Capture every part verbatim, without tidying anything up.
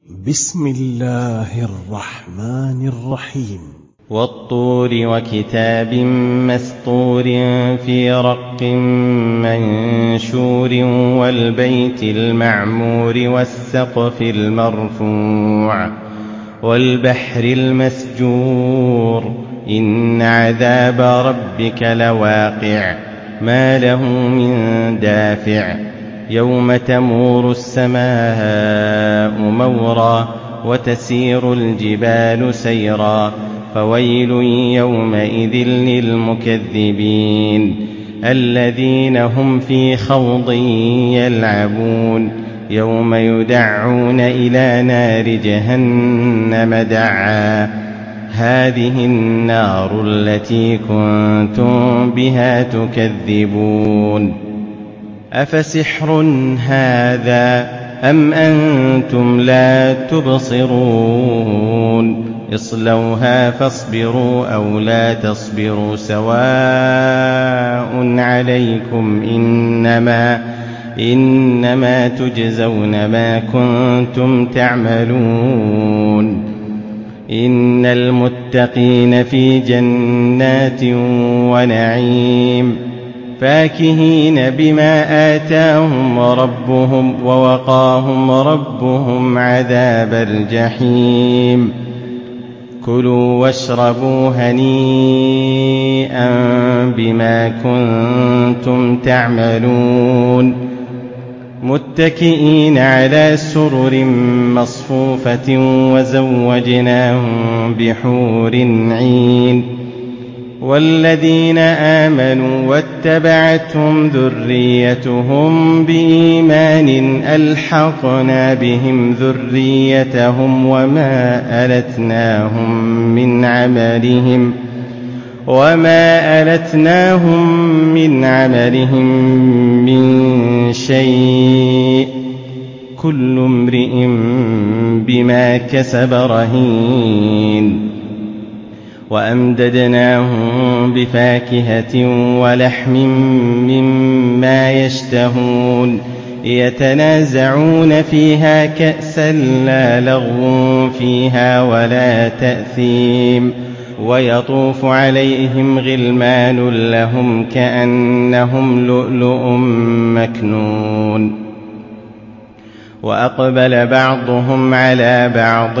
بسم الله الرحمن الرحيم. والطور وكتاب مسطور في رق منشور والبيت المعمور والسقف المرفوع والبحر المسجور إن عذاب ربك لواقع ما له من دافع يوم تمور السماء مورا وتسير الجبال سيرا فويل يومئذ للمكذبين الذين هم في خوض يلعبون يوم يدعون إلى نار جهنم دعا هذه النار التي كنتم بها تكذبون أفسحر هذا أم أنتم لا تبصرون اصلوها فاصبروا أو لا تصبروا سواء عليكم إنما, إنما تجزون ما كنتم تعملون إن المتقين في جنات ونعيم فاكهين بما آتاهم ربهم ووقاهم ربهم عذاب الجحيم كلوا واشربوا هنيئا بما كنتم تعملون متكئين على سرر مصفوفة وزوجناهم بحور عين والذين آمنوا واتبعتهم ذريتهم بإيمان ألحقنا بهم ذريتهم وما ألتناهم من عملهم وما ألتناهم من عملهم من شيء كل امرئ بما كسب رهين وأمددناهم بفاكهة ولحم مما يشتهون يتنازعون فيها كأسا لا لغو فيها ولا تأثيم ويطوف عليهم غلمان لهم كأنهم لؤلؤ مكنون وأقبل بعضهم على بعض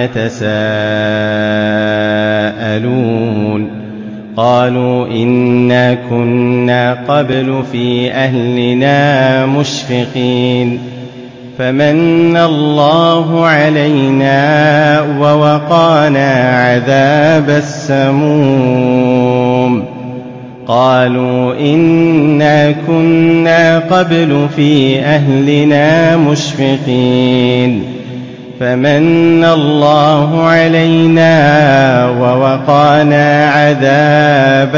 يتساءلون قالوا إنا كنا قبل في أهلنا مشفقين فمن الله علينا ووقانا عذاب السموم قالوا إنا كنا قبل في أهلنا مشفقين فمن الله علينا ووقانا عذاب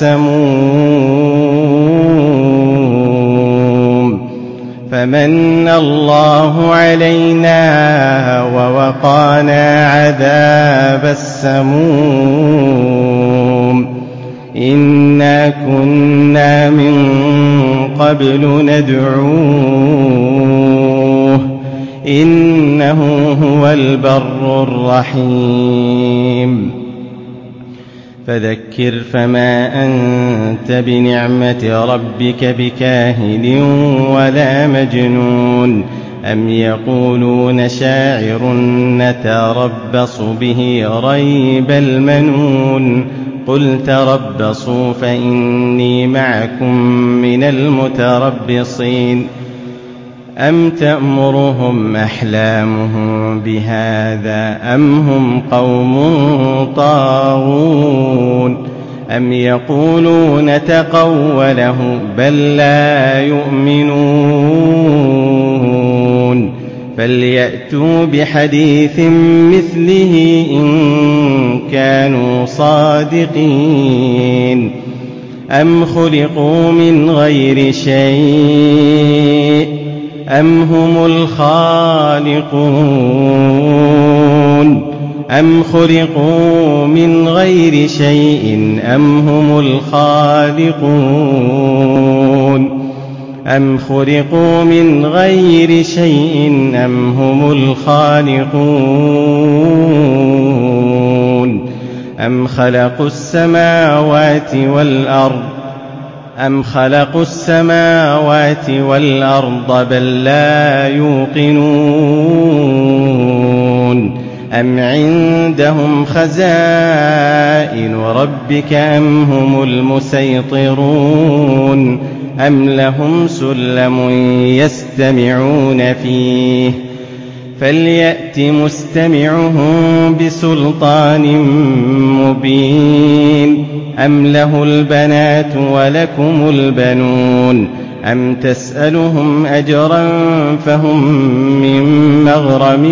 السموم فمن الله علينا ووقانا عذاب السموم إنا كنا من قبل ندعوه إنه هو البر الرحيم فذكر فما أنت بنعمة ربك بكاهن ولا مجنون أم يقولون شاعر نتربص به ريب المنون قل تربصوا فإني معكم من المتربصين أم تأمرهم أحلامهم بهذا أم هم قوم طاغون أم يقولون تقوله بل لا يؤمنون فليأتوا بحديث مثله إن كانوا صادقين أم خلقوا من غير شيء أم هم الخالقون أم خلقوا من غير شيء أم هم الخالقون أم خلقوا من غير شيء أم هم الخالقون أم خلقوا السماوات والأرض أم خلقوا السماوات والأرض بل لا يوقنون أم عندهم خزائن ربك أم هم المسيطرون أم لهم سلم يستمعون فيه فليأت مستمعهم بسلطان مبين أم له البنات ولكم البنون أم تسألهم أجرا فهم من مغرم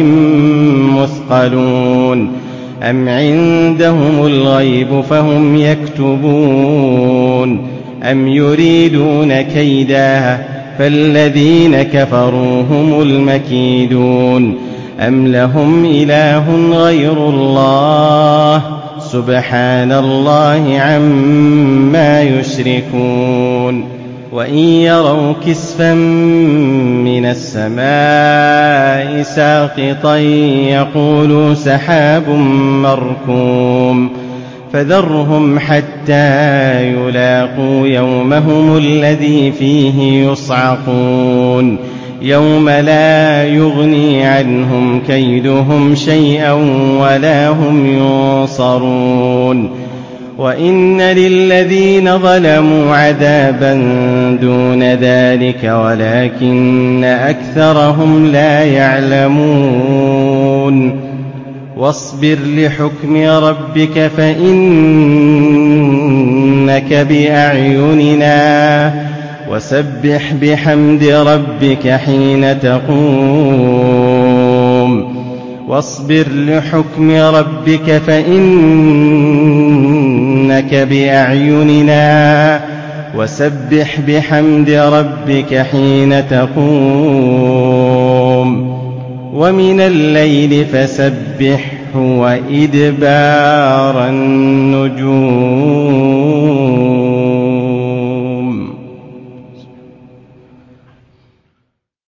مثقلون أم عندهم الغيب فهم يكتبون أم يريدون كيدا فالذين كفروا هم المكيدون أم لهم إله غير الله سبحان الله عما يشركون وإن يروا كسفا من السماء ساقطا يقولوا سحاب مركوم فذرهم حتى يلاقوا يومهم الذي فيه يصعقون يوم لا يغني عنهم كيدهم شيئا ولا هم ينصرون وإن للذين ظلموا عذابا دون ذلك ولكن أكثرهم لا يعلمون واصبر لحكم ربك فإنك بأعيننا وسبح بحمد ربك حين تقوم واصبر لحكم ربك فإنك بأعيننا وسبح بحمد ربك حين تقوم ومن الليل فسبحه وإدبار النجوم